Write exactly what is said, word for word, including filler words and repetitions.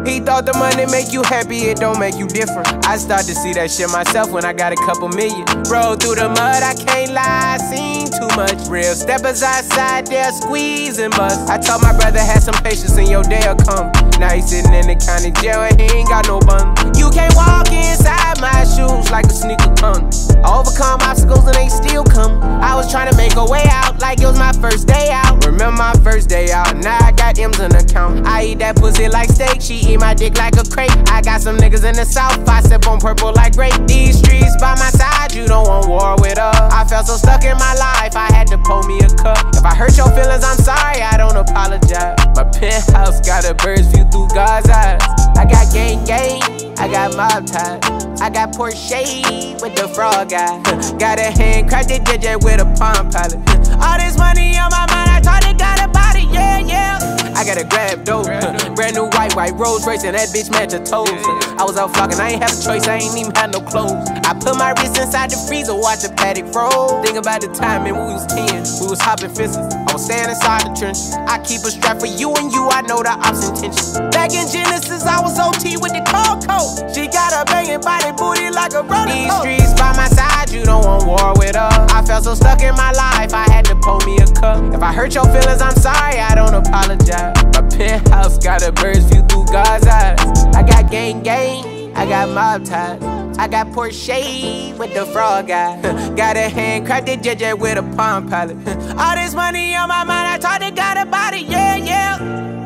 He thought the money make you happy, it don't make you different. I start to see that shit myself when I got a couple million. Roll through the mud, I can't lie, I seen too much. Real steppers outside there squeezing bust. I told my brother had some patience and your day'll come. Now he sitting in the county jail and he ain't got no bun. You can't walk inside my shoes like a sneaker come. I overcome obstacles and they still come. I was trying to make a way out like it was my first day out. Remember my first day out, now I got M's in the account. I eat that pussy like steak, she eat my dick like a crate. I got some niggas in the south, I sip on purple like grape. These streets by my side, you don't want war with us. I felt so stuck in my life, I had to pour me a cup. If I hurt your feelings, I'm sorry, I don't apologize. My penthouse got a bird's view through God's eyes. I got gang gang, I got mob ties. I got Porsche with the frog guy. Got a handcrafted J J with a palm pilot. All this money on my mind, I thought it got a body, yeah, yeah. I got a grab dope, brand new white, white Rolls Royce and that bitch match her toes. I was out flocking, I ain't have a choice, I ain't even had no clothes. I put my wrist inside the freezer, watch a paddock froze. Think about the time when we was ten, we was hopping fences. I was staying inside the trench. I keep a strap for you and you, I know the ops intentions. Back in Genesis, I was O T with the cold coat. She got a banging body booty like a roller. These streets by my side, you don't want war with us. I felt so stuck in my life, I had to pour me a cup. If I hurt your feelings, I'm sorry, I don't apologize. My penthouse got a bird's view through God's eyes. I got gang gang, I got mob ties. I got Porsche with the frog guy. Got a handcrafted J J with a palm pilot. All this money on my mind, I thought it got a body, yeah, yeah.